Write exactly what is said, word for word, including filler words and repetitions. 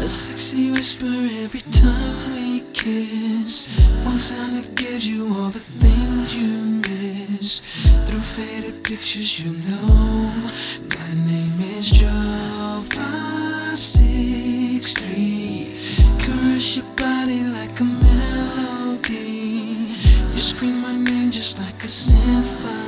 A sexy whisper every time we kiss. One sound that gives you all the things you miss. Through faded pictures you know my name is Joe five six three. Caress your body like a melody. You scream my name just like a symphony.